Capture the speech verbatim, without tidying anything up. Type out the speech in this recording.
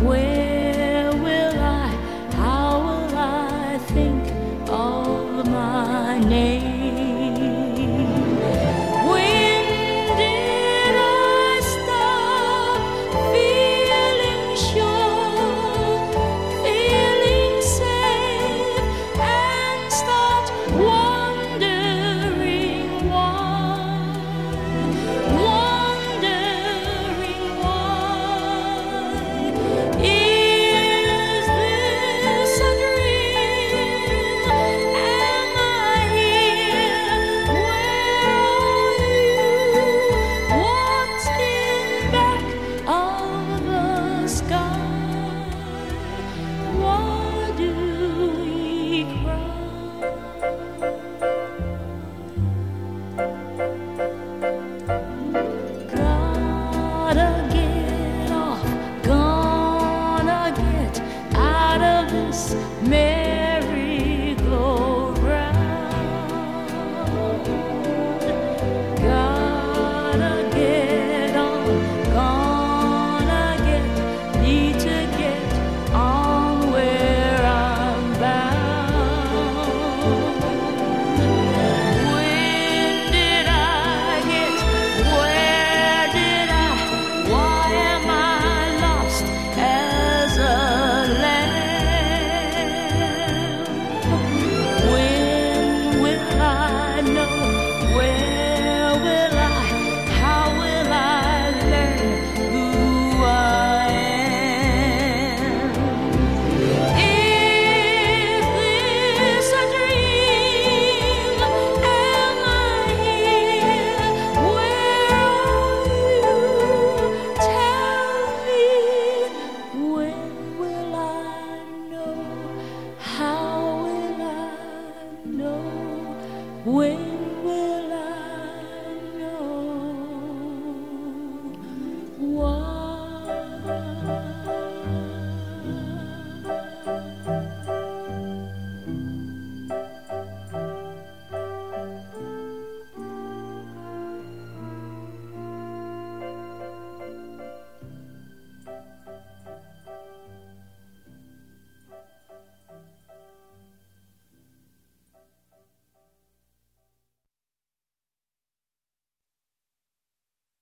Where will I, how will I think of my name? When did I stop feeling sure, feeling safe, and start wondering why, wondering why? Is this a dream? Am I here? Where are you? What's in back of the sky? Why do we cry? Gotta get off, gonna get out of this mess.